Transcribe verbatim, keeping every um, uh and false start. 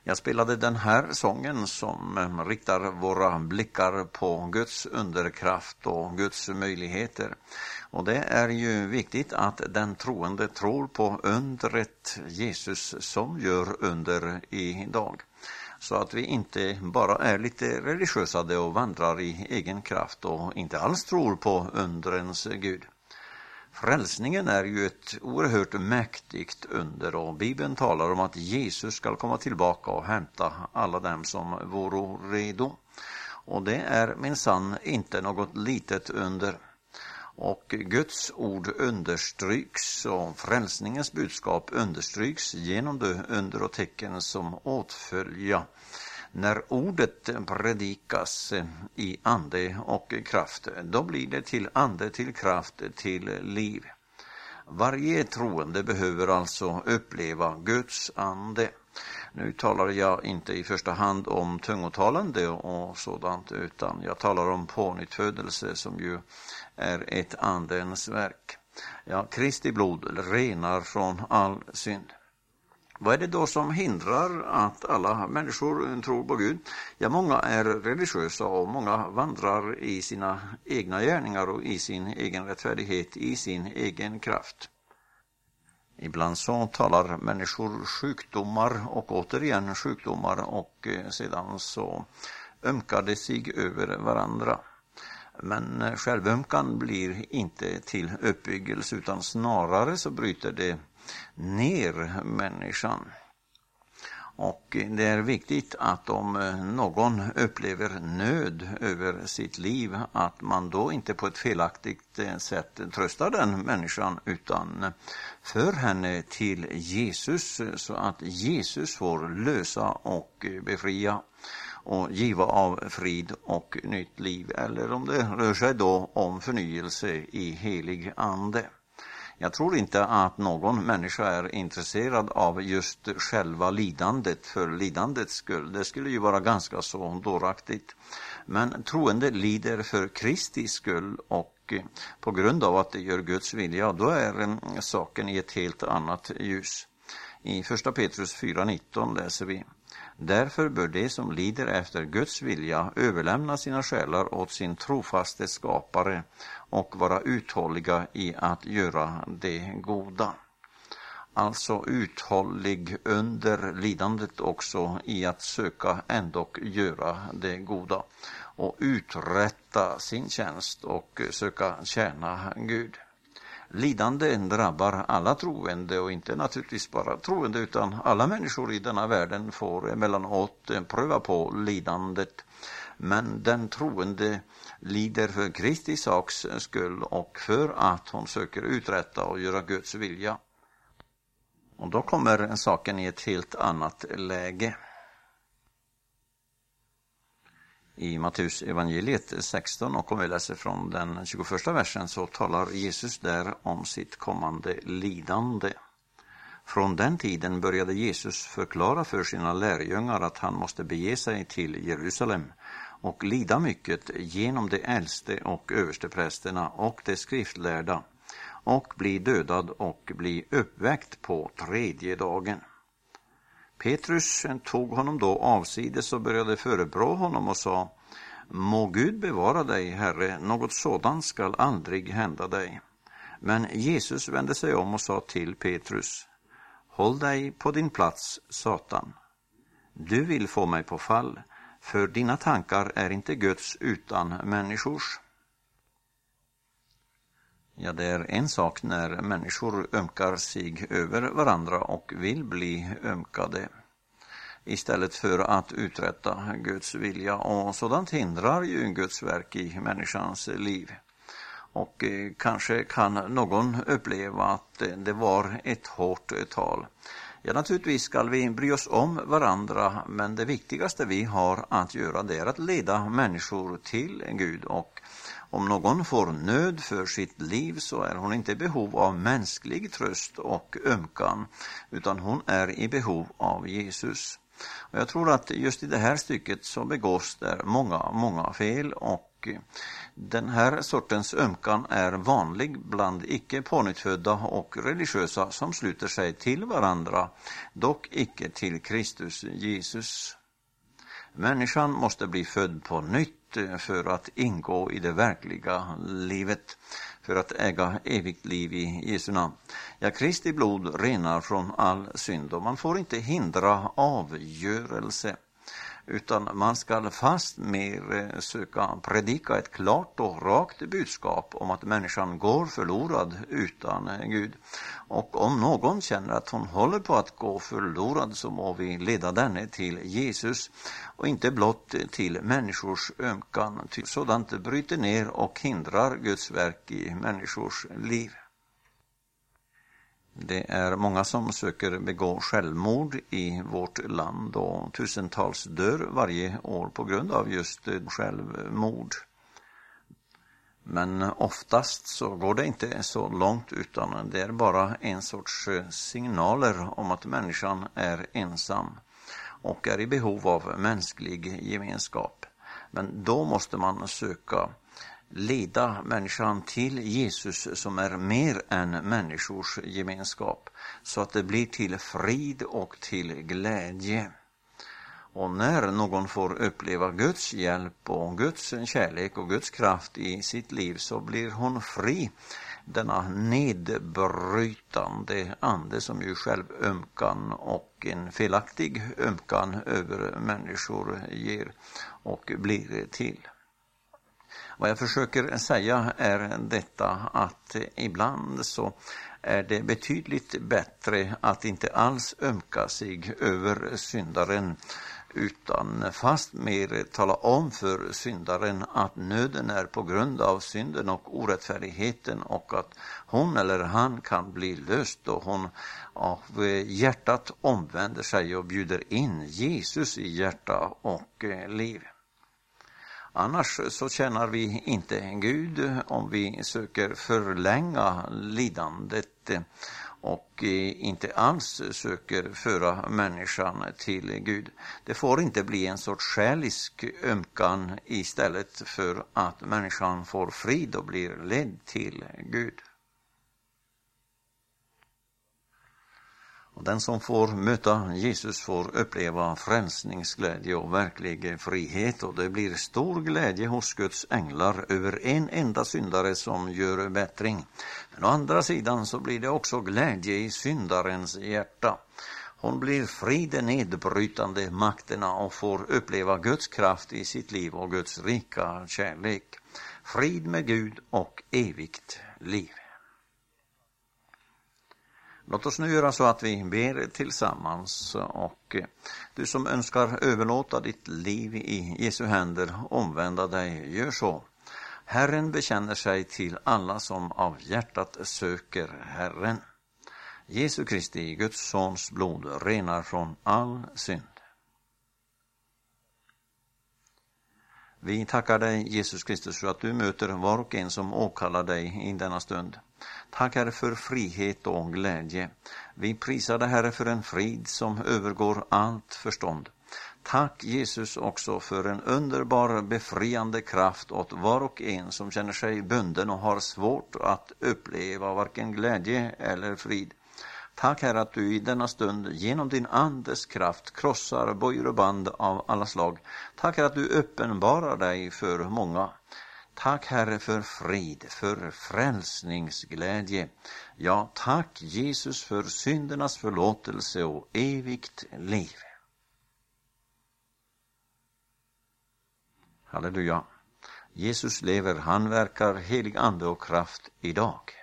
Jag spelade den här sången som riktar våra blickar på Guds underkraft och Guds möjligheter. Och det är ju viktigt att den troende tror på undret Jesus som gör under idag. Så att vi inte bara är lite religiösa och vandrar i egen kraft och inte alls tror på undrens Gud. Frälsningen är ju ett oerhört mäktigt under, och Bibeln talar om att Jesus ska komma tillbaka och hämta alla dem som vore redo. Och det är minsann inte något litet under. Och Guds ord understryks och frälsningens budskap understryks genom det under och tecken som åtfölja när ordet predikas i ande och kraft. Då blir det till ande, till kraft, till liv. Varje troende behöver alltså uppleva Guds ande. Nu talar jag inte i första hand om tungotalande och sådant, utan jag talar om pånyttfödelse som ju är ett andens verk. Ja, Kristi blod renar från all synd. Vad är det då som hindrar att alla människor tror på Gud? Ja, många är religiösa och många vandrar i sina egna gärningar och i sin egen rättfärdighet, i sin egen kraft. Ibland så talar människor sjukdomar och återigen sjukdomar och sedan så ömkar det sig över varandra. Men självömkan blir inte till uppbyggelse utan snarare så bryter det ner människan. Och det är viktigt att om någon upplever nöd över sitt liv att man då inte på ett felaktigt sätt tröstar den människan utan för henne till Jesus så att Jesus får lösa och befria och giva av frid och nytt liv, eller om det rör sig då om förnyelse i helig ande. Jag tror inte att någon människa är intresserad av just själva lidandet för lidandets skull. Det skulle ju vara ganska så dåraktigt. Men troende lider för Kristi skull och på grund av att det gör Guds vilja, då är saken i ett helt annat ljus. I första Petrus fyra nitton läser vi: Därför bör det som lider efter Guds vilja överlämna sina själar åt sin trofaste skapare och vara uthålliga i att göra det goda. Alltså uthållig under lidandet också i att söka ändock göra det goda och uträtta sin tjänst och söka tjäna Gud. Lidande drabbar alla troende och inte naturligtvis bara troende utan alla människor i denna världen får emellanåt pröva på lidandet. Men den troende lider för Kristi saks skull och för att hon söker uträtta och göra Guds vilja. Och då kommer saken i ett helt annat läge. I Matteus evangeliet sexton och om vi läser från den tjugoförsta versen så talar Jesus där om sitt kommande lidande. Från den tiden började Jesus förklara för sina lärjungar att han måste bege sig till Jerusalem och lida mycket genom de äldste och översteprästerna och de skriftlärda och bli dödad och bli uppväckt på tredje dagen. Petrus tog honom då avsides och började förebrå honom och sa: Må Gud bevara dig, Herre, något sådant skall aldrig hända dig. Men Jesus vände sig om och sa till Petrus: Håll dig på din plats, Satan. Du vill få mig på fall, för dina tankar är inte Guds utan människors. Ja, det är en sak när människor ömkar sig över varandra och vill bli ömkade istället för att uträtta Guds vilja, och sådant hindrar ju Guds verk i människans liv. Och eh, kanske kan någon uppleva att eh, det var ett hårt tal. Ja, naturligtvis ska vi bry oss om varandra, men det viktigaste vi har att göra det är att leda människor till Gud. Och om någon får nöd för sitt liv så är hon inte i behov av mänsklig tröst och ömkan, utan hon är i behov av Jesus. Och jag tror att just i det här stycket så begås där många, många fel, och och den här sortens ömkan är vanlig bland icke pånyttfödda och religiösa som sluter sig till varandra, dock icke till Kristus Jesus. Människan måste bli född på nytt för att ingå i det verkliga livet, för att äga evigt liv i Jesu namn. Ja, Kristi blod renar från all synd och man får inte hindra avgörelse, utan man ska fast mer söka predika ett klart och rakt budskap om att människan går förlorad utan Gud. Och om någon känner att hon håller på att gå förlorad, så må vi leda denne till Jesus och inte blott till människors ömkan. Ty sådant bryter ner och hindrar Guds verk i människors liv. Det är många som söker begå självmord i vårt land och tusentals dör varje år på grund av just självmord. Men oftast så går det inte så långt, utan det är bara en sorts signaler om att människan är ensam och är i behov av mänsklig gemenskap. Men då måste man söka leda människan till Jesus som är mer än människors gemenskap, så att det blir till frid och till glädje. Och när någon får uppleva Guds hjälp och Guds kärlek och Guds kraft i sitt liv, så blir hon fri. Denna nedbrytande ande som ju själv ömkan och en felaktig ömkan över människor ger och blir till. Vad jag försöker säga är detta, att ibland så är det betydligt bättre att inte alls ömka sig över syndaren, utan fast mer tala om för syndaren att nöden är på grund av synden och orättfärdigheten, och att hon eller han kan bli löst och hon av hjärtat omvänder sig och bjuder in Jesus i hjärta och liv. Annars så känner vi inte Gud om vi söker förlänga lidandet och inte alls söker föra människan till Gud. Det får inte bli en sorts själisk ömkan istället för att människan får frid och blir ledd till Gud. Och den som får möta Jesus får uppleva frälsningsglädje och verklig frihet, och det blir stor glädje hos Guds änglar över en enda syndare som gör bättring. Men å andra sidan så blir det också glädje i syndarens hjärta. Hon blir fri de nedbrytande makterna och får uppleva Guds kraft i sitt liv och Guds rika kärlek. Frid med Gud och evigt liv. Låt oss nu göra så att vi ber tillsammans, och du som önskar överlåta ditt liv i Jesu händer, omvända dig, gör så. Herren bekänner sig till alla som av hjärtat söker Herren. Jesu Kristi, Guds sons blod, renar från all synd. Vi tackar dig, Jesus Kristus, för att du möter var och en som åkallar dig i denna stund. Tack, Herre, för frihet och glädje. Vi prisar dig, Herre, för en frid som övergår allt förstånd. Tack, Jesus, också för en underbar befriande kraft åt var och en som känner sig bunden och har svårt att uppleva varken glädje eller frid. Tack, Herre, att du i denna stund genom din andes kraft krossar bojor och band av alla slag. Tack, Herre, att du uppenbarar dig för många. Tack, Herre, för frid, för frälsningsglädje. Ja, tack, Jesus, för syndernas förlåtelse och evigt liv. Halleluja. Jesus lever, han verkar helig ande och kraft idag.